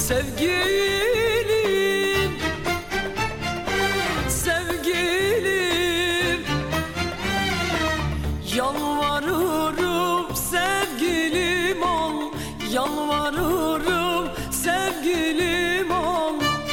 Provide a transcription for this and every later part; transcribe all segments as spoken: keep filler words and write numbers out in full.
Sevgilim, sevgilim, yalvarırım sevgilim ol, yalvarırım sevgilim ol.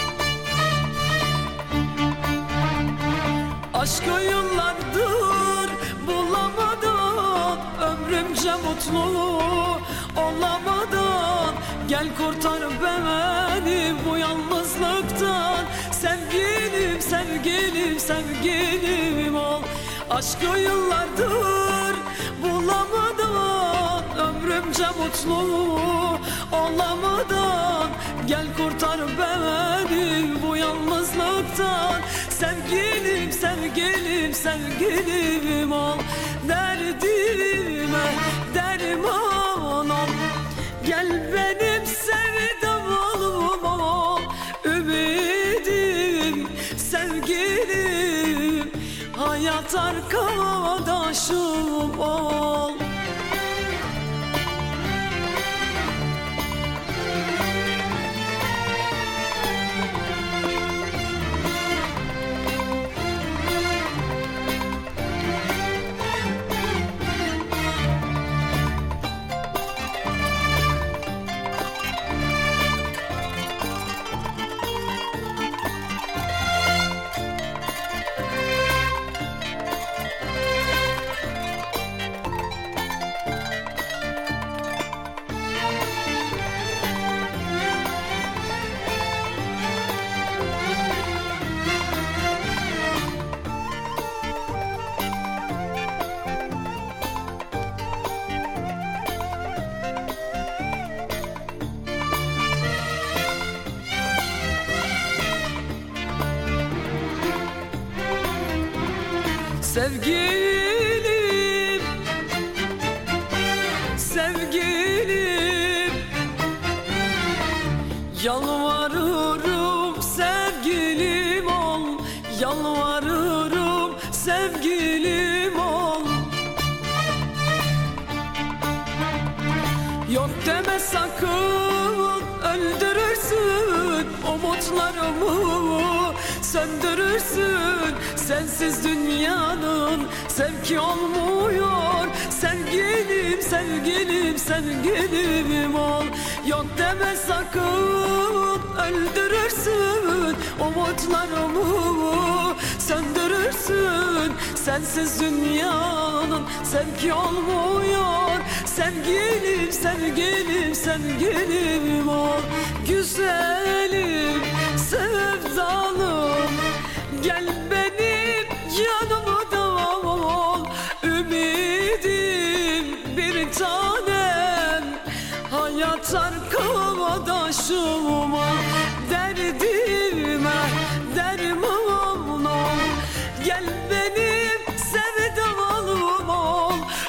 Aşkı yıllardır bulamadan, ömrümce mutlu olamadan, gel kurtar beni bu yalnızlıktan. Sevgilim, sevgilim, sevgilim ol. Aşkı yıllardır bulamadan, ömrümce mutlu olamadan, gel kurtar beni bu yalnızlıktan. Sevgilim, sevgilim, sevgilim ol. Derdime derman ol, gel benim sevdalım ol. Ümidim, sevgilim, hayat arkadaşım ol. Sevgilim, sevgilim, yalvarırım sevgilim ol, yalvarırım sevgilim ol. Yok deme sakın, öldürürsün umutlarımı, söndürürsün. Sensiz dünyanın sevki olmuyor. Sevgilim, sevgilim, sevgilim ol. Yok deme sakın, öldürürsün umutlarımı, söndürürsün. Sensiz dünyanın sevki olmuyor. Sevgilim, sevgilim, sevgilim ol. Güzelim, sevdalım, gel benim yanımda ol. Ümidim, bir tanem, hayat arkadaşım ol. Derdime derman ol, gel benim sevdalım ol.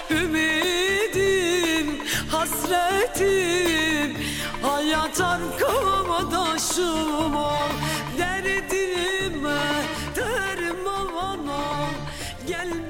Ümidim, hasretim, hayat arkadaşım ol. Derdime derman ol, gel